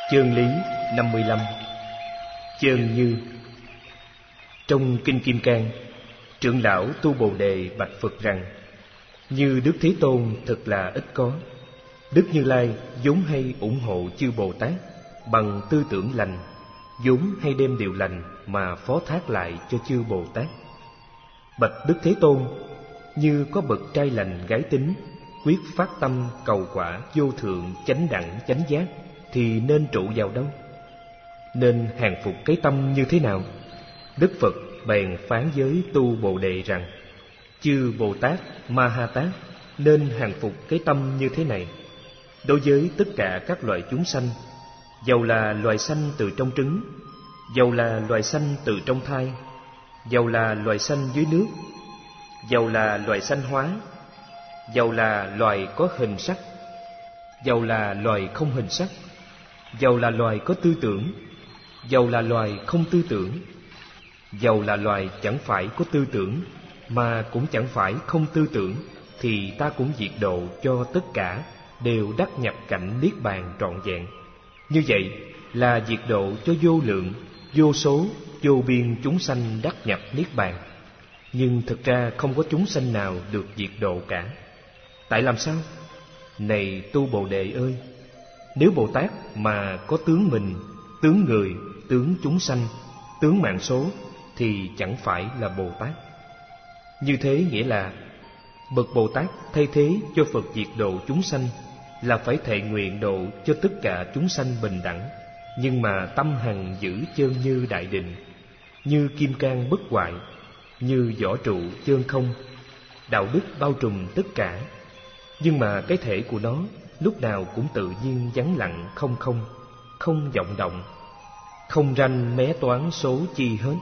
Chương lý 55. Chơn như. Trong Kinh Kim Cang, trưởng lão Tu Bồ Đề bạch Phật rằng: như Đức Thế Tôn thật là ít có. Đức Như Lai vốn hay ủng hộ chư Bồ Tát bằng tư tưởng lành, vốn hay đem điều lành mà phó thác lại cho chư Bồ Tát. Bạch Đức Thế Tôn, như có bậc trai lành gái tính, quyết phát tâm cầu quả vô thượng chánh đẳng chánh giác, thì nên trụ vào đâu? Nên hàng phục cái tâm như thế nào? Đức Phật bèn phán với Tu Bồ Đề rằng: chư Bồ Tát Ma Ha Tát nên hàng phục cái tâm như thế này. Đối với tất cả các loài chúng sanh, dầu là loài sanh từ trong trứng, dầu là loài sanh từ trong thai, dầu là loài sanh dưới nước, dầu là loài sanh hóa, dầu là loài có hình sắc, dầu là loài không hình sắc, dầu là loài có tư tưởng, dầu là loài không tư tưởng, dầu là loài chẳng phải có tư tưởng mà cũng chẳng phải không tư tưởng, thì ta cũng diệt độ cho tất cả đều đắc nhập cảnh niết bàn trọn vẹn. Như vậy là diệt độ cho vô lượng, vô số, vô biên chúng sanh đắc nhập niết bàn. Nhưng thực ra không có chúng sanh nào được diệt độ cả. Tại làm sao? Này Tu Bồ Đề ơi! Nếu Bồ Tát mà có tướng mình, tướng người, tướng chúng sanh, tướng mạng số, thì chẳng phải là Bồ Tát. Như thế nghĩa là bậc Bồ Tát thay thế cho Phật diệt độ chúng sanh là phải thệ nguyện độ cho tất cả chúng sanh bình đẳng, nhưng mà tâm hằng giữ chơn như đại định, như kim cang bất hoại, như võ trụ chơn không, đạo đức bao trùm tất cả. Nhưng mà cái thể của nó lúc nào cũng tự nhiên vắng lặng không không, không vọng động, không ranh mé toán số chi hết.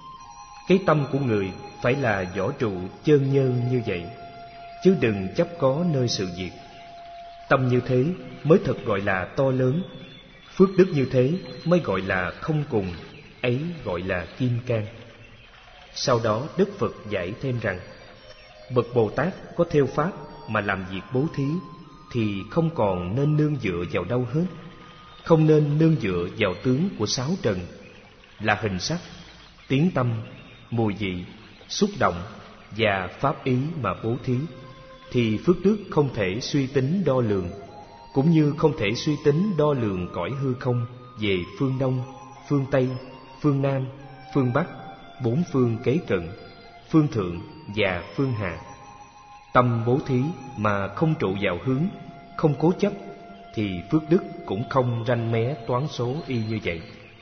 Cái tâm của người phải là võ trụ chơn nhơn như vậy, chứ đừng chấp có nơi sự việc. Tâm như thế mới thật gọi là to lớn, phước đức như thế mới gọi là không cùng, ấy gọi là kim cang. Sau đó Đức Phật giải thêm rằng: bậc Bồ Tát có theo pháp mà làm việc bố thí, thì không còn nên nương dựa vào đâu hết. Không nên nương dựa vào tướng của sáu trần là hình sắc, tiếng tâm, mùi vị, xúc động và pháp ý mà bố thí, thì phước đức không thể suy tính đo lường, cũng như không thể suy tính đo lường cõi hư không về phương Đông, phương Tây, phương Nam, phương Bắc, bốn phương kế cận, phương Thượng và phương Hạ. Tâm bố thí mà không trụ vào hướng, không cố chấp, thì phước đức cũng không ranh mé toán số y như vậy.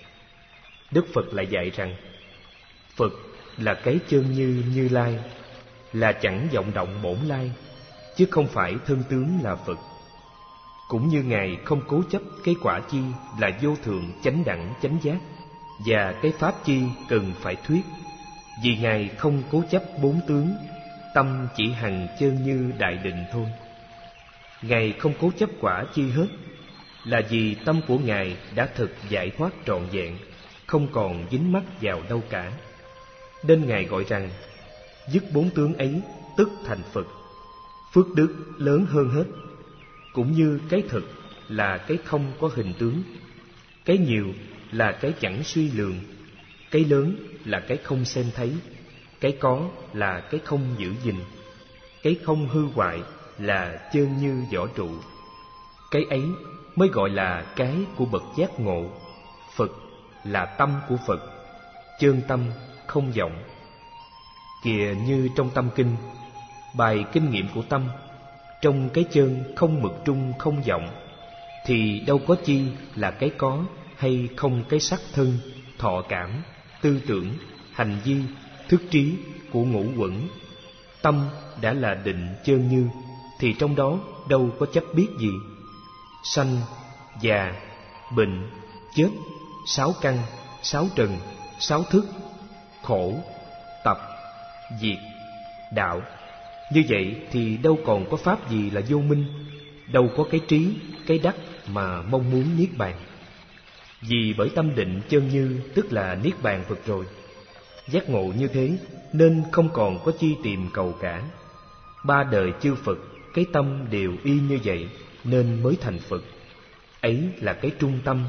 Đức Phật lại dạy rằng: Phật là cái chơn như Như Lai, là chẳng vọng động bổn lai, chứ không phải thân tướng là Phật. Cũng như Ngài không cố chấp cái quả chi là vô thượng chánh đẳng chánh giác, và cái pháp chi cần phải thuyết, vì Ngài không cố chấp bốn tướng, tâm chỉ hằng chơn như đại định thôi. Ngài không cố chấp quả chi hết, là vì tâm của Ngài đã thực giải thoát trọn vẹn, không còn dính mắc vào đâu cả. Nên Ngài gọi rằng: dứt bốn tướng ấy tức thành Phật. Phước đức lớn hơn hết. Cũng như cái thực là cái không có hình tướng, cái nhiều là cái chẳng suy lường, cái lớn là cái không xem thấy, cái có là cái không giữ gìn, cái không hư hoại là chơn như võ trụ. Cái ấy mới gọi là cái của bậc giác ngộ. Phật là tâm của Phật, chơn tâm không vọng. Kìa như trong Tâm Kinh, bài kinh nghiệm của tâm, trong cái chơn không mực trung không vọng, thì đâu có chi là cái có hay không cái sắc thân, thọ cảm, tư tưởng, hành vi, thức trí của ngũ uẩn. Tâm đã là định chơn như, thì trong đó đâu có chấp biết gì. Sanh, già, bệnh, chết, sáu căn, sáu trần, sáu thức, khổ, tập, diệt, đạo. Như vậy thì đâu còn có pháp gì là vô minh, đâu có cái trí, cái đắc mà mong muốn niết bàn. Vì bởi tâm định chơn như tức là niết bàn Phật rồi. Giác ngộ như thế nên không còn có chi tìm cầu cả. Ba đời chư Phật cái tâm đều y như vậy, nên mới thành Phật. Ấy là cái trung tâm,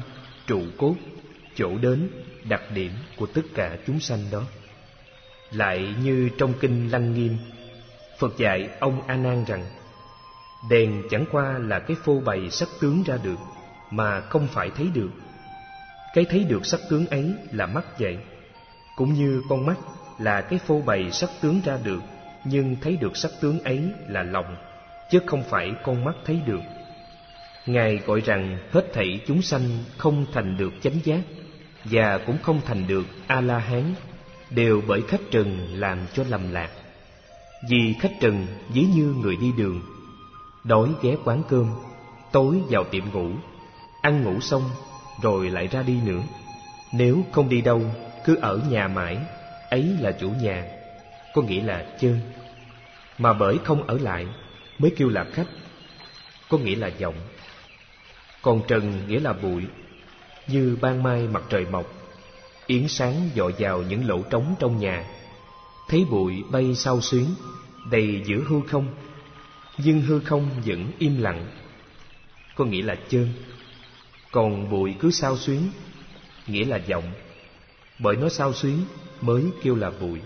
trụ cốt, chỗ đến, đặc điểm của tất cả chúng sanh đó. Lại như trong kinh Lăng Nghiêm, Phật dạy ông A Nan rằng đèn chẳng qua là cái phô bày sắc tướng ra được, mà không phải thấy được. Cái thấy được sắc tướng ấy là mắt vậy. Cũng như con mắt là cái phô bày sắc tướng ra được, nhưng thấy được sắc tướng ấy là lòng, chứ không phải con mắt thấy được. Ngài gọi rằng hết thảy chúng sanh không thành được chánh giác, và cũng không thành được A-la-hán, đều bởi khách trần làm cho lầm lạc. Vì khách trần ví như người đi đường, đói ghé quán cơm, tối vào tiệm ngủ, ăn ngủ xong rồi lại ra đi nữa. Nếu không đi đâu, cứ ở nhà mãi, ấy là chủ nhà, có nghĩa là chơn. Mà bởi không ở lại mới kêu là khách, có nghĩa là vọng. Còn trần nghĩa là bụi, như ban mai mặt trời mọc, yến sáng dọi vào những lỗ trống trong nhà, thấy bụi bay xao xuyến đầy giữa hư không, nhưng hư không vẫn im lặng, có nghĩa là chơn. Còn bụi cứ xao xuyến, nghĩa là vọng, bởi nó xao xuyến mới kêu là bụi.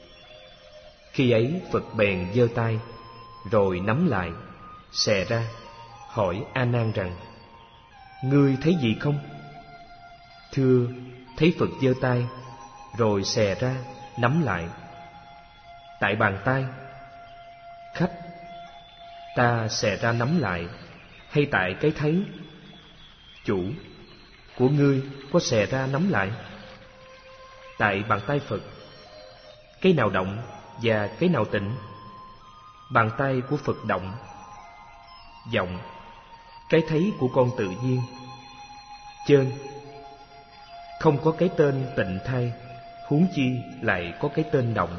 Khi ấy Phật bèn giơ tay, rồi nắm lại, xè ra, hỏi A Nan rằng: ngươi thấy gì không? Thưa, thấy Phật giơ tay, rồi xè ra, nắm lại. Tại bàn tay. Khách: ta xè ra nắm lại, hay tại cái thấy? Chủ: của ngươi có xè ra nắm lại? Tại bàn tay Phật. Cái nào động và cái nào tịnh? Bàn tay của Phật động. Vọng: cái thấy của con tự nhiên. Chơn: không có cái tên tịnh thay, huống chi lại có cái tên động.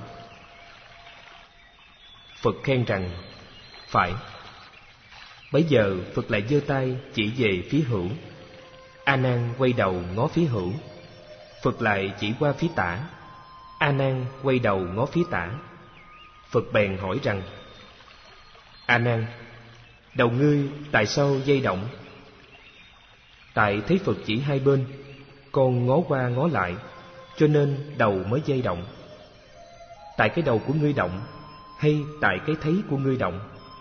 Phật khen rằng: phải. Bấy giờ Phật lại giơ tay chỉ về phía hữu. A Nan quay đầu ngó phía hữu. Phật lại chỉ qua phía tả. A Nan quay đầu ngó phía tả. Phật bèn hỏi rằng: A Nan, đầu ngươi tại sao dây động? Tại thấy Phật chỉ hai bên, con ngó qua ngó lại, cho nên đầu mới dây động. Tại cái đầu của ngươi động, hay tại cái thấy của ngươi động?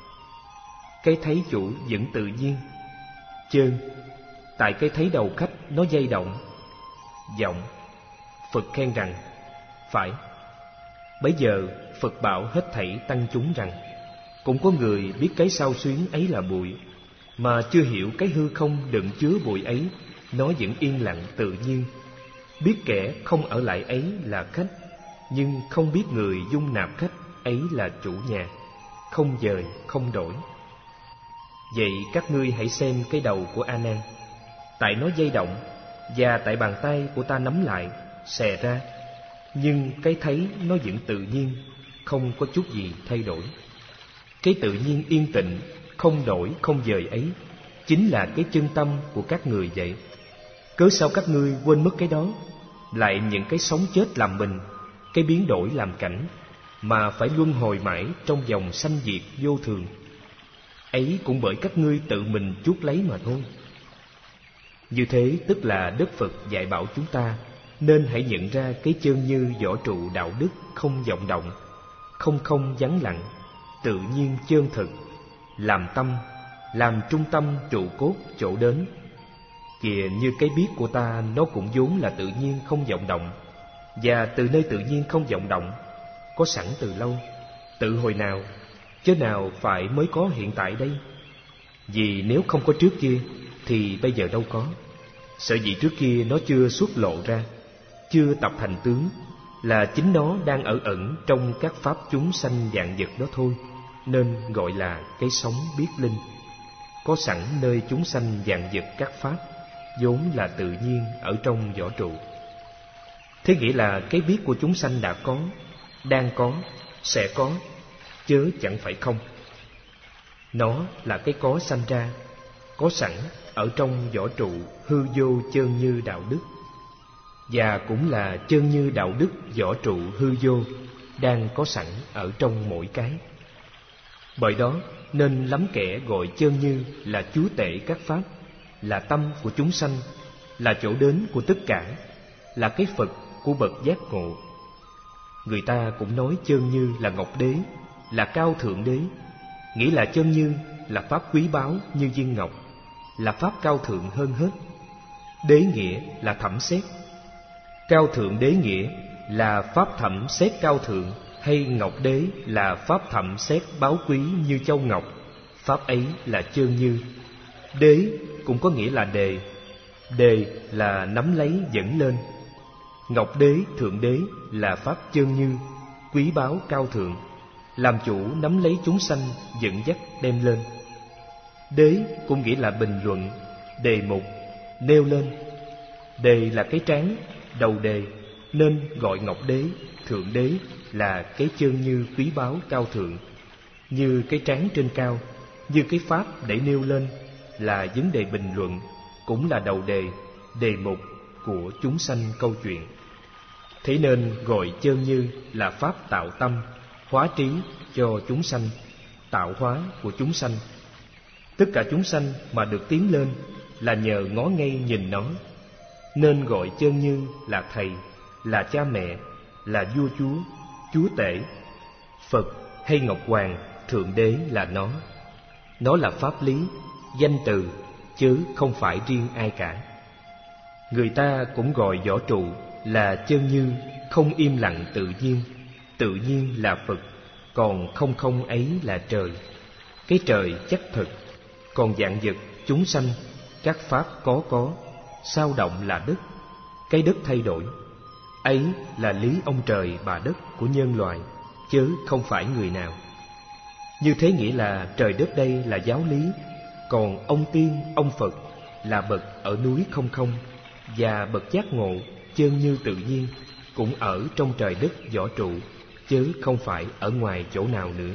Cái thấy chủ vẫn tự nhiên. Chơn: tại cái thấy đầu khách nó dây động. Vọng: Phật khen rằng: phải. Bấy giờ Phật bảo hết thảy tăng chúng rằng: cũng có người biết cái xao xuyến ấy là bụi, mà chưa hiểu cái hư không đựng chứa bụi ấy, nó vẫn yên lặng tự nhiên. Biết kẻ không ở lại ấy là khách, nhưng không biết người dung nạp khách ấy là chủ nhà, không dời không đổi. Vậy các ngươi hãy xem cái đầu của A Nan. Tại nó dây động, và tại bàn tay của ta nắm lại, xè ra, nhưng cái thấy nó vẫn tự nhiên, không có chút gì thay đổi. Cái tự nhiên yên tịnh, không đổi không dời ấy, chính là cái chân tâm của các người vậy. Cớ sao các ngươi quên mất cái đó, lại những cái sống chết làm mình, cái biến đổi làm cảnh, mà phải luân hồi mãi trong vòng sanh diệt vô thường? Ấy cũng bởi các ngươi tự mình chuốc lấy mà thôi. Như thế tức là Đức Phật dạy bảo chúng ta nên hãy nhận ra cái chân như võ trụ đạo đức không vọng động, không không vắng lặng, tự nhiên chân thực, làm tâm, làm trung tâm trụ cốt chỗ đến. Kìa, như cái biết của ta nó cũng vốn là tự nhiên không vọng động, và từ nơi tự nhiên không vọng động có sẵn từ lâu, tự hồi nào, chớ nào phải mới có hiện tại đây. Vì nếu không có trước kia thì bây giờ đâu có. Sở dĩ trước kia nó chưa xuất lộ ra, chưa tập thành tướng, là chính nó đang ở ẩn trong các pháp chúng sanh vạn vật đó thôi, nên gọi là cái sống biết linh, có sẵn nơi chúng sanh vạn vật các pháp, vốn là tự nhiên ở trong võ trụ. Thế nghĩa là cái biết của chúng sanh đã có, đang có, sẽ có, chớ chẳng phải không. Nó là cái có sanh ra, có sẵn ở trong võ trụ hư vô chơn như đạo đức, và cũng là chơn như đạo đức võ trụ hư vô đang có sẵn ở trong mỗi cái. Bởi đó nên lắm kẻ gọi chơn như là chúa tể các pháp, là tâm của chúng sanh, là chỗ đến của tất cả, là cái Phật của bậc giác ngộ. Người ta cũng nói Chân Như là Ngọc Đế, là cao thượng đế, nghĩ là Chân Như là pháp quý báu như viên ngọc, là pháp cao thượng hơn hết. Đế nghĩa là thẩm xét, cao thượng đế nghĩa là pháp thẩm xét cao thượng, hay Ngọc Đế là pháp thẩm xét báu quý như châu ngọc, pháp ấy là Chân Như. Đế cũng có nghĩa là đề, đề là nắm lấy dẫn lên. Ngọc Đế thượng đế là pháp Chân Như, quý báu cao thượng, làm chủ nắm lấy chúng sanh dẫn dắt đem lên. Đế cũng nghĩa là bình luận, đề mục, nêu lên. Đề là cái trán, đầu đề, nên gọi Ngọc Đế thượng đế là cái Chân Như quý báu cao thượng. Như cái trán trên cao, như cái pháp để nêu lên là vấn đề bình luận, cũng là đầu đề, đề mục của chúng sanh câu chuyện. Thế nên gọi Chân Như là pháp tạo tâm, hóa trí cho chúng sanh, tạo hóa của chúng sanh. Tất cả chúng sanh mà được tiến lên là nhờ ngó ngay nhìn nó, nên gọi Chân Như là thầy, là cha mẹ, là vua chúa, chúa tể. Phật hay Ngọc Hoàng thượng đế là nó là pháp lý, danh từ, chứ không phải riêng ai cả. Người ta cũng gọi võ trụ là Chân Như, không im lặng tự nhiên. Tự nhiên là Phật, còn không không ấy là trời. Cái trời chắc thực, còn vạn vật chúng sanh, các pháp có, sao động là đất, cái đất thay đổi. Ấy là lý ông trời bà đất của nhân loại, chứ không phải người nào. Như thế nghĩa là trời đất đây là giáo lý, còn ông tiên, ông Phật là bậc ở núi không không, và bậc giác ngộ Chân Như tự nhiên cũng ở trong trời đất võ trụ, chứ không phải ở ngoài chỗ nào nữa.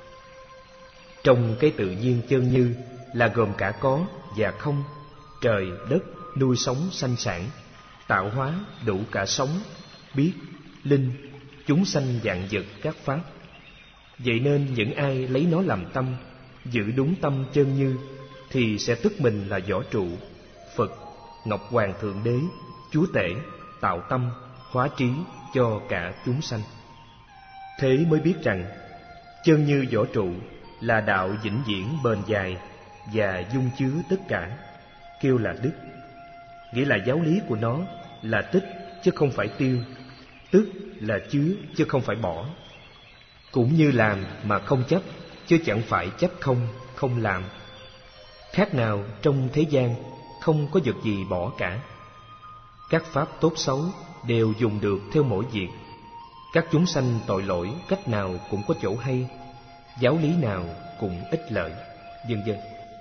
Trong cái tự nhiên Chân Như là gồm cả có và không, trời đất nuôi sống sanh sản, tạo hóa đủ cả sống, biết, linh, chúng sanh vạn vật các pháp. Vậy nên những ai lấy nó làm tâm, giữ đúng tâm Chân Như, thì sẽ tức mình là võ trụ, Phật, Ngọc Hoàng thượng đế, chúa tể, tạo tâm, hóa trí cho cả chúng sanh. Thế mới biết rằng Chân Như võ trụ là đạo vĩnh viễn bền dài và dung chứa tất cả, kêu là đức. Nghĩa là giáo lý của nó là tích chứ không phải tiêu, tức là chứa chứ không phải bỏ. Cũng như làm mà không chấp, chứ chẳng phải chấp không, không làm. Khác nào trong thế gian không có vật gì bỏ cả. Các pháp tốt xấu đều dùng được theo mỗi việc. Các chúng sanh tội lỗi cách nào cũng có chỗ hay, giáo lý nào cũng ích lợi, vân vân.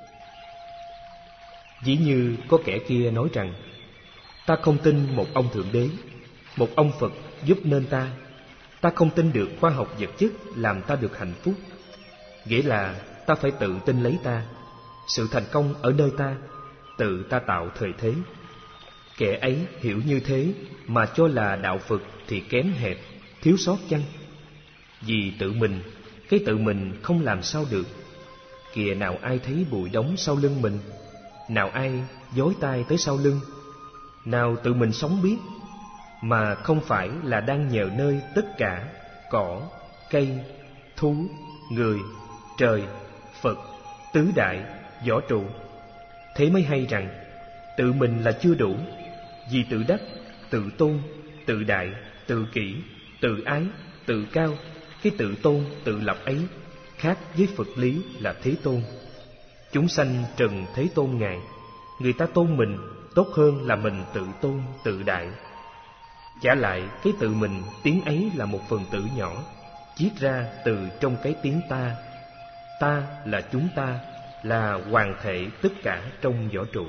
Ví như có kẻ kia nói rằng: ta không tin một ông thượng đế, một ông Phật giúp nên ta không tin được khoa học vật chất làm ta được hạnh phúc. Nghĩa là ta phải tự tin lấy sự thành công ở nơi tự ta tạo thời thế. Kẻ ấy hiểu như thế mà cho là đạo Phật thì kém hẹp, thiếu sót chăng? Vì tự mình, cái tự mình không làm sao được. Kìa nào ai thấy bụi đóng sau lưng mình, nào ai dối tai tới sau lưng, nào tự mình sống biết, mà không phải là đang nhờ nơi tất cả cỏ, cây, thú, người, trời, Phật, tứ đại, võ trụ. Thế mới hay rằng tự mình là chưa đủ, vì tự đắc, tự tôn, tự đại, tự kỷ, tự ái, tự cao. Cái tự tôn, tự lập ấy khác với Phật lý là Thế Tôn. Chúng sanh trần Thế Tôn Ngài, người ta tôn mình tốt hơn là mình tự tôn, tự đại. Chả lại cái tự mình tiếng ấy là một phần tử nhỏ, chiết ra từ trong cái tiếng ta. Ta là chúng ta, là hoàn thể tất cả trong võ trụ.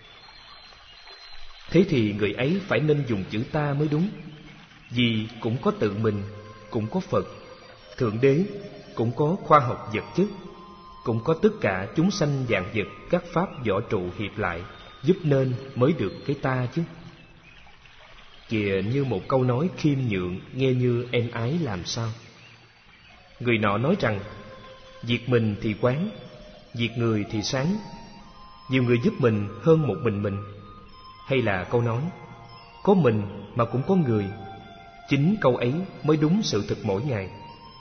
Thế thì người ấy phải nên dùng chữ ta mới đúng. Vì cũng có tự mình, cũng có Phật, Thượng Đế, cũng có khoa học vật chất, cũng có tất cả chúng sanh vạn vật các pháp võ trụ hiệp lại, giúp nên mới được cái ta chứ. Kìa như một câu nói khiêm nhượng, nghe như êm ái làm sao. Người nọ nói rằng: việc mình thì quán, việc người thì sáng. Nhiều người giúp mình hơn một mình. hay là câu nói có mình mà cũng có người. Chính câu ấy mới đúng sự thực mỗi ngày.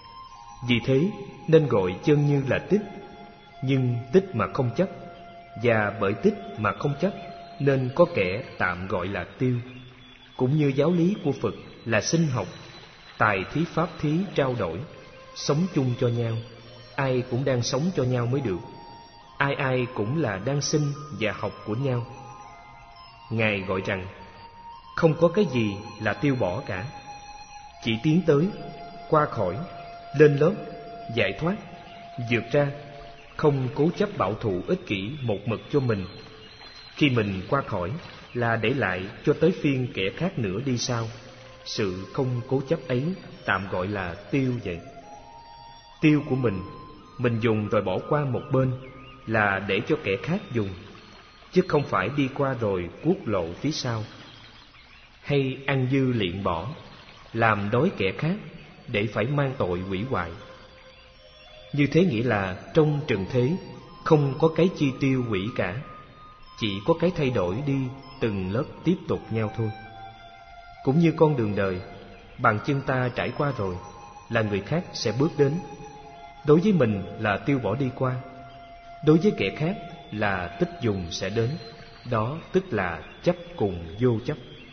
Vì thế nên gọi chân như là tích, nhưng tích mà không chấp, và bởi tích mà không chấp nên có kẻ tạm gọi là tiêu. Cũng như giáo lý của Phật là sinh học, tài thí pháp thí trao đổi, sống chung cho nhau. Ai cũng đang sống cho nhau mới được. Ai ai cũng là đang sinh và học của nhau. Ngài gọi rằng không có cái gì là tiêu bỏ cả, chỉ tiến tới, qua khỏi, lên lớp, giải thoát, vượt ra, không cố chấp bảo thủ ích kỷ một mực cho mình. Khi mình qua khỏi là để lại cho tới phiên kẻ khác nữa đi sau. Sự không cố chấp ấy tạm gọi là tiêu vậy. Tiêu của mình dùng rồi bỏ qua một bên là để cho kẻ khác dùng, chứ không phải đi qua rồi cuốc lộ phía sau. Hay ăn dư liệm bỏ, làm đói kẻ khác để phải mang tội hủy hoại. Như thế nghĩa là trong trần thế không có cái chi tiêu hủy cả, chỉ có cái thay đổi đi từng lớp tiếp tục nhau thôi. Cũng như con đường đời, bàn chân ta trải qua rồi là người khác sẽ bước đến. Đối với mình là tiêu bỏ đi qua, đối với kẻ khác là tích dùng sẽ đến. Đó tức là chấp cùng vô chấp.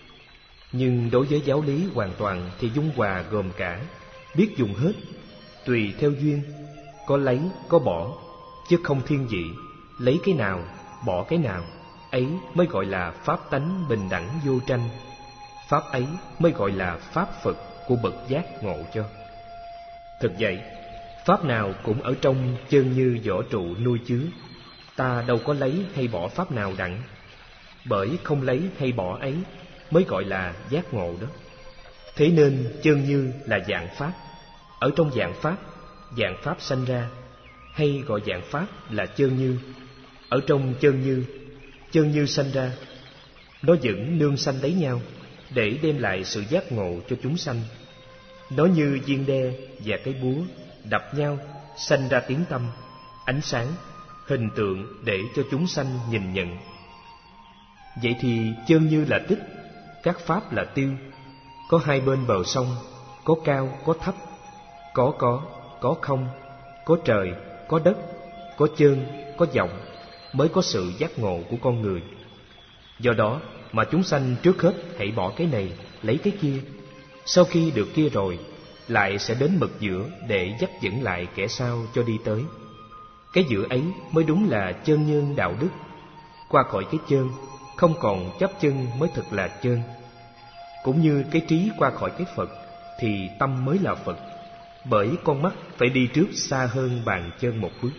Nhưng đối với giáo lý hoàn toàn thì dung hòa gồm cả, biết dùng hết, tùy theo duyên, có lấy có bỏ, chứ không thiên vị, lấy cái nào bỏ cái nào. Ấy mới gọi là pháp tánh bình đẳng vô tranh. Pháp ấy mới gọi là pháp Phật của bậc giác ngộ cho. Thực vậy, pháp nào cũng ở trong chân như vỏ trụ nuôi chứa. Ta đâu có lấy hay bỏ pháp nào đặng. Bởi không lấy hay bỏ ấy mới gọi là giác ngộ đó. Thế nên chân như là dạng pháp. Ở trong dạng pháp sanh ra, hay gọi dạng pháp là chân như. Ở trong chân như sanh ra. Nó vẫn nương sanh lấy nhau để đem lại sự giác ngộ cho chúng sanh. Nó như viên đe và cái búa đập nhau sanh ra tiếng tâm, ánh sáng, hình tượng để cho chúng sanh nhìn nhận. Vậy thì chân như là tích, các pháp là tiêu. Có hai bên bờ sông, có cao, có thấp, có không, có trời, có đất, có chơn, có vọng, mới có sự giác ngộ của con người. Do đó mà chúng sanh trước hết hãy bỏ cái này, lấy cái kia. Sau khi được kia rồi, lại sẽ đến mực giữa để dắt dẫn lại kẻ sau cho đi tới. Cái giữa ấy mới đúng là chân nhân đạo đức. Qua khỏi cái chân, không còn chấp chân mới thực là chân. Cũng như cái trí qua khỏi cái Phật, thì tâm mới là Phật. Bởi con mắt phải đi trước xa hơn bàn chân một bước.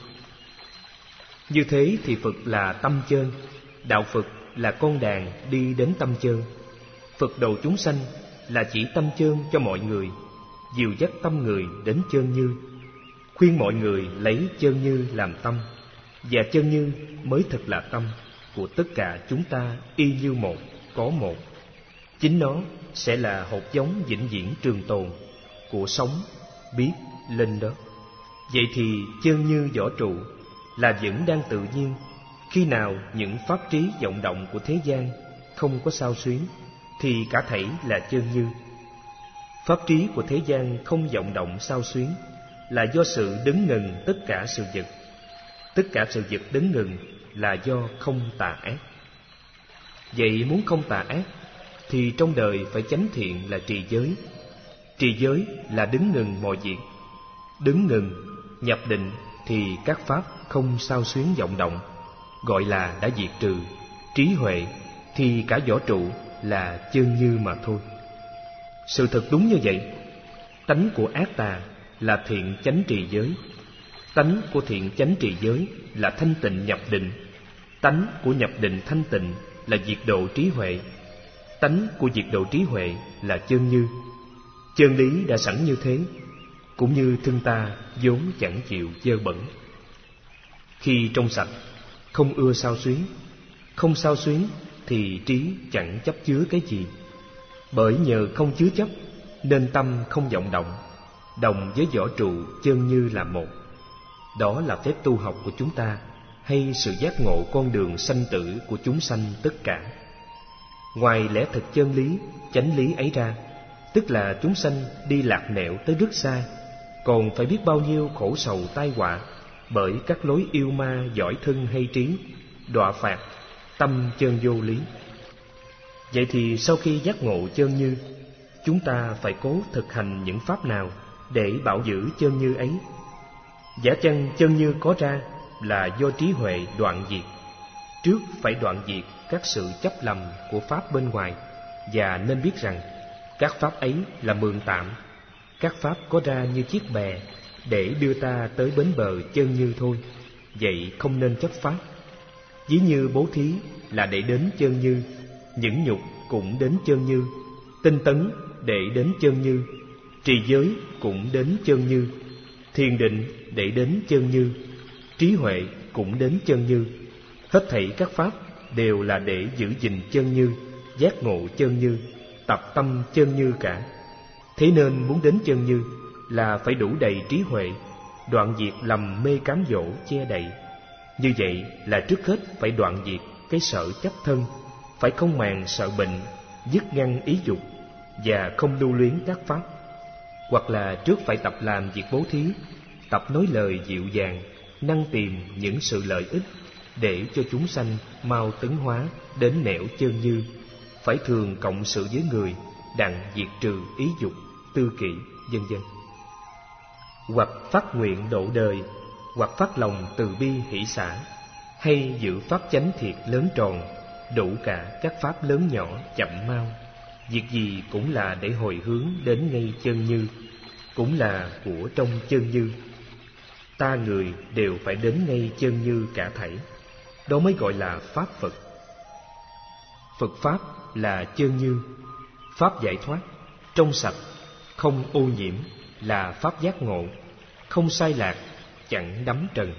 Như thế thì Phật là tâm chân, đạo Phật là con đàn đi đến tâm chân. Phật độ chúng sanh là chỉ tâm chân cho mọi người, dìu dắt tâm người đến chân như, khuyên mọi người lấy chân như làm tâm, và chân như mới thật là tâm của tất cả chúng ta, y như một, có một. Chính nó sẽ là hột giống vĩnh viễn trường tồn của sống, biết, linh đó. Vậy thì chân như vỏ trụ là vẫn đang tự nhiên. Khi nào những pháp trí vọng động của thế gian không có xao xuyến, thì cả thảy là chân như. Pháp trí của thế gian không vọng động xao xuyến là do sự đứng ngừng tất cả sự vật. Tất cả sự vật đứng ngừng là do không tà ác. Vậy muốn không tà ác thì trong đời phải chánh thiện là trì giới. Trì giới là đứng ngừng mọi việc. Đứng ngừng, nhập định thì các pháp không xao xuyến vọng động, gọi là đã diệt trừ. Trí huệ thì cả vỏ trụ là chân như mà thôi. Sự thật đúng như vậy. Tánh của ác tà là thiện chánh trì giới. Tánh của thiện chánh trì giới là thanh tịnh nhập định. Tánh của nhập định thanh tịnh là diệt độ trí huệ. Tánh của diệt độ trí huệ là chân như. Chân lý đã sẵn như thế, cũng như thân ta vốn chẳng chịu dơ bẩn. Khi trong sạch, không ưa xao xuyến. Không xao xuyến thì trí chẳng chấp chứa cái gì. Bởi nhờ không chứa chấp nên tâm không vọng động, đồng với vỏ trụ chân như là một. Đó là phép tu học của chúng ta, hay sự giác ngộ con đường sanh tử của chúng sanh tất cả. Ngoài lẽ thực chân lý, chánh lý ấy ra, tức là chúng sanh đi lạc nẻo tới rất xa, còn phải biết bao nhiêu khổ sầu tai họa bởi các lối yêu ma giỏi thân hay trí, đọa phạt, tâm chân vô lý. Vậy thì sau khi giác ngộ chân như, chúng ta phải cố thực hành những pháp nào để bảo giữ chân như ấy? Giả chăng chân như có ra là do trí huệ đoạn diệt. Trước phải đoạn diệt các sự chấp lầm của pháp bên ngoài, và nên biết rằng các pháp ấy là mượn tạm. Các pháp có ra như chiếc bè để đưa ta tới bến bờ chân như thôi, vậy không nên chấp pháp. Ví như bố thí là để đến chân như, nhẫn nhục cũng đến chân như, tinh tấn để đến chân như, trì giới cũng đến chân như, thiền định để đến chân như, trí huệ cũng đến chân như. Hết thảy các pháp đều là để giữ gìn chân như, giác ngộ chân như, tập tâm chân như cả. Thế nên muốn đến chân như là phải đủ đầy trí huệ, đoạn diệt lầm mê cám dỗ che đậy. Như vậy là trước hết phải đoạn diệt cái sợ chấp thân, phải không màng sợ bệnh, dứt ngăn ý dục và không lưu luyến các pháp. Hoặc là trước phải tập làm việc bố thí, tập nói lời dịu dàng, năng tìm những sự lợi ích để cho chúng sanh mau tấn hóa đến nẻo chân như. Phải thường cộng sự với người, đặng diệt trừ ý dục, tư kỷ, vân vân. Hoặc phát nguyện độ đời, hoặc phát lòng từ bi hỷ xả, hay giữ pháp chánh thiệt lớn tròn, đủ cả các pháp lớn nhỏ chậm mau. Việc gì cũng là để hồi hướng đến ngay chân như, cũng là của trong chân như. Ta người đều phải đến ngay chân như cả thảy. Đó mới gọi là pháp Phật. Phật pháp là chân như, pháp giải thoát, trong sạch, không ô nhiễm, là pháp giác ngộ, không sai lạc, chẳng đắm trần.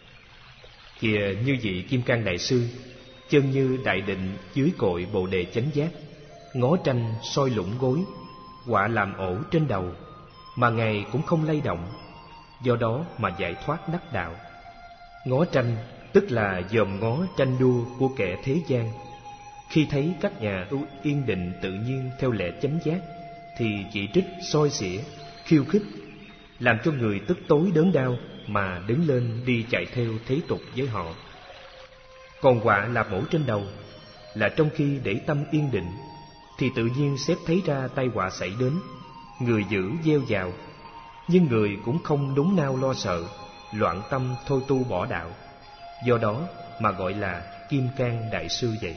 Kìa như vị Kim Cang Đại Sư, chân như đại định dưới cội Bồ Đề chánh giác, ngó tranh soi lũng gối, quạ làm ổ trên đầu, mà Ngài cũng không lay động, do đó mà giải thoát đắc đạo. Ngó tranh tức là dòm ngó tranh đua của kẻ thế gian. Khi thấy các nhà yên định tự nhiên theo lẽ chánh giác, thì chỉ trích soi xỉa, khiêu khích, làm cho người tức tối đớn đau mà đứng lên đi chạy theo thế tục với họ. Còn quạ làm ổ trên đầu là trong khi để tâm yên định, thì tự nhiên xếp thấy ra tai họa xảy đến, người giữ gieo vào, nhưng người cũng không núng nao lo sợ, loạn tâm thôi tu bỏ đạo. Do đó mà gọi là Kim Cang Đại Sư vậy.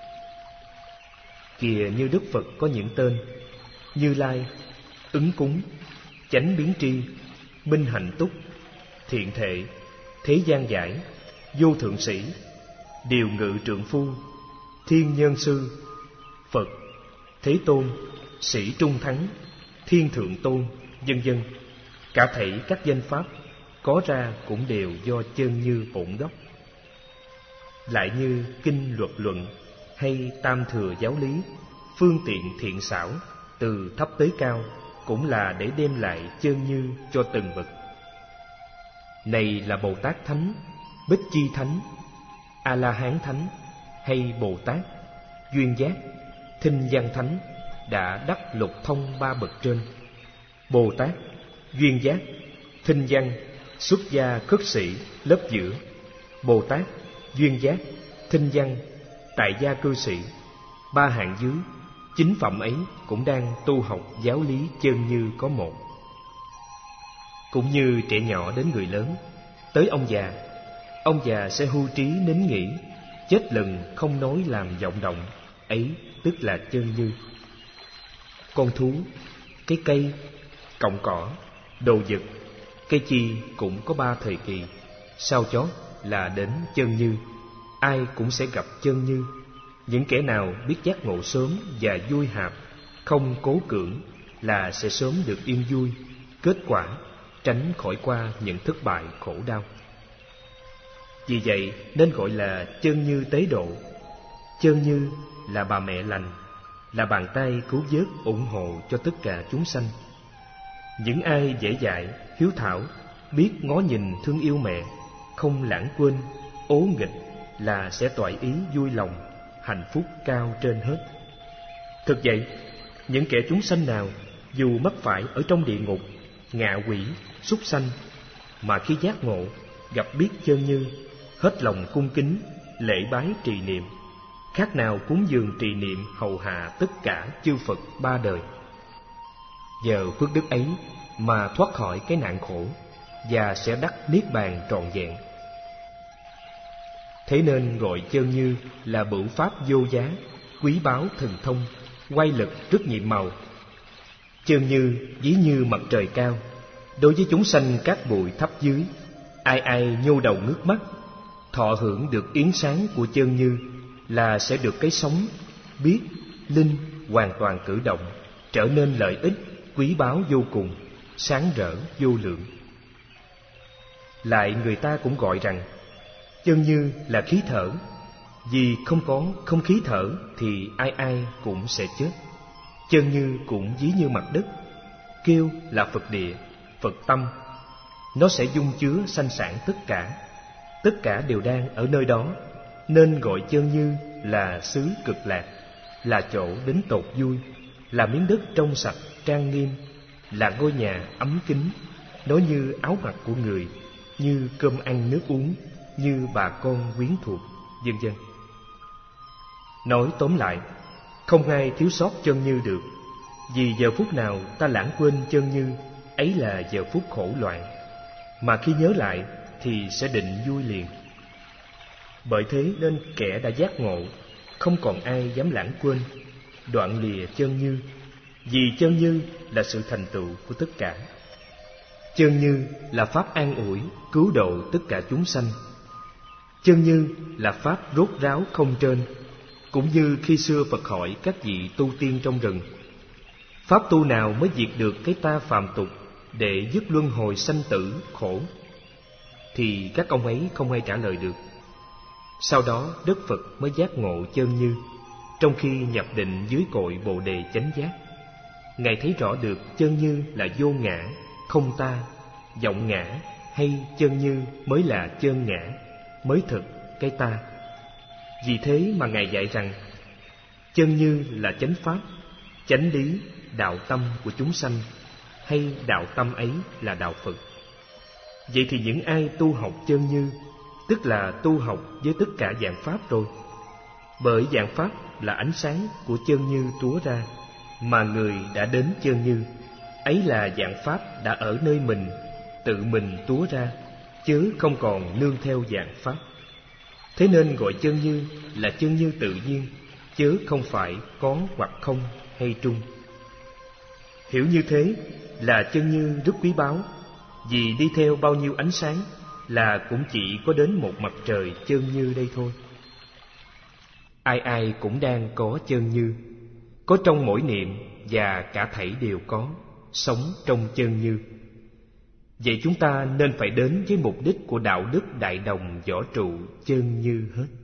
Kìa như Đức Phật có những tên: Như Lai, Ứng Cúng, Chánh Biến Tri, Minh Hạnh Túc, Thiện Thệ, Thế Gian Giải, Vô Thượng Sĩ, Điều Ngự Trượng Phu, Thiên Nhân Sư, Phật, Thế Tôn, Sĩ Trung Thắng, Thiên Thượng Tôn, vân vân. Cả thảy các danh pháp có ra cũng đều do chân như bổn gốc. Lại như kinh luật luận hay tam thừa giáo lý, phương tiện thiện xảo, từ thấp tới cao, cũng là để đem lại chân như cho từng bậc. Này là Bồ Tát Thánh, Bích Chi Thánh, A La Hán Thánh, hay Bồ Tát Duyên Giác, Thinh Văn Thánh đã đắc lục thông ba bậc trên. Bồ Tát Duyên Giác, Thinh Văn, xuất gia khất sĩ lớp giữa. Bồ Tát Duyên Giác, Thinh Văn, tại gia cư sĩ. Ba hạng dưới, chính phẩm ấy cũng đang tu học giáo lý chân như có một. Cũng như trẻ nhỏ đến người lớn, tới ông già sẽ hưu trí nín nghỉ, chết lần không nói làm vọng động, ấy tức là chân như. Con thú, cái cây, cọng cỏ, đồ vật, cây chi cũng có ba thời kỳ, sau chót là đến chân như. Ai cũng sẽ gặp chân như. Những kẻ nào biết giác ngộ sớm và vui hạp, không cố cưỡng, là sẽ sớm được yên vui, kết quả tránh khỏi qua những thất bại khổ đau. Vì vậy nên gọi là chân như tế độ. Chân như là bà mẹ lành, là bàn tay cứu vớt ủng hộ cho tất cả chúng sanh. Những ai dễ dãi, hiếu thảo, biết ngó nhìn thương yêu mẹ, không lãng quên, ố nghịch, là sẽ toại ý vui lòng, hạnh phúc cao trên hết. Thực vậy, những kẻ chúng sanh nào dù mắc phải ở trong địa ngục, ngạ quỷ, súc sanh, mà khi giác ngộ, gặp biết chân như, hết lòng cung kính, lễ bái trì niệm, khác nào cúng dường trì niệm hầu hạ tất cả chư Phật ba đời. Nhờ phước đức ấy mà thoát khỏi cái nạn khổ và sẽ đắc niết bàn trọn vẹn. Thế nên gọi chân như là bửu pháp vô giá, quý báu thần thông, oai lực rất nhiệm màu. Chân như ví như mặt trời cao, đối với chúng sanh các bụi thấp dưới, ai ai nhô đầu ngước mắt, thọ hưởng được yến sáng của chân như là sẽ được cái sống, biết, linh hoàn toàn cử động, trở nên lợi ích, quý báu vô cùng, sáng rỡ vô lượng. Lại người ta cũng gọi rằng chân như là khí thở, vì không có không khí thở thì ai ai cũng sẽ chết. Chân như cũng ví như mặt đất, kêu là Phật địa, Phật tâm. Nó sẽ dung chứa sanh sản tất cả đều đang ở nơi đó, nên gọi chân như là xứ cực lạc, là chỗ đến tột vui, là miếng đất trong sạch trang nghiêm, là ngôi nhà ấm kính, nó như áo mặc của người, như cơm ăn nước uống, như bà con quyến thuộc, vân vân. Nói tóm lại, không ai thiếu sót chân như được, vì giờ phút nào ta lãng quên chân như, ấy là giờ phút khổ loạn, mà khi nhớ lại thì sẽ định vui liền. Bởi thế nên kẻ đã giác ngộ, không còn ai dám lãng quên, đoạn lìa chân như, vì chân như là sự thành tựu của tất cả. Chân như là pháp an ủi, cứu độ tất cả chúng sanh. Chân như là pháp rốt ráo không trên, cũng như khi xưa Phật hỏi các vị tu tiên trong rừng, pháp tu nào mới diệt được cái ta phàm tục để dứt luân hồi sanh tử khổ, thì các ông ấy không ai trả lời được. Sau đó Đức Phật mới giác ngộ chân như, trong khi nhập định dưới cội Bồ Đề chánh giác. Ngài thấy rõ được chân như là vô ngã, không ta, vọng ngã, hay chân như mới là chân ngã, mới thực cái ta. Vì thế mà Ngài dạy rằng chân như là chánh pháp, chánh lý, đạo tâm của chúng sanh, hay đạo tâm ấy là đạo Phật. Vậy thì những ai tu học chân như, tức là tu học với tất cả dạng pháp rồi. Bởi dạng pháp là ánh sáng của chân như túa ra, mà người đã đến chân như, ấy là dạng pháp đã ở nơi mình, tự mình túa ra, chứ không còn nương theo dạng pháp. Thế nên gọi chân như là chân như tự nhiên, chứ không phải có hoặc không hay trung. Hiểu như thế là chân như rất quý báu, vì đi theo bao nhiêu ánh sáng là cũng chỉ có đến một mặt trời chân như đây thôi. Ai ai cũng đang có chân như, có trong mỗi niệm, và cả thảy đều có, sống trong chân như. Vậy chúng ta nên phải đến với mục đích của đạo đức đại đồng võ trụ chân như hết.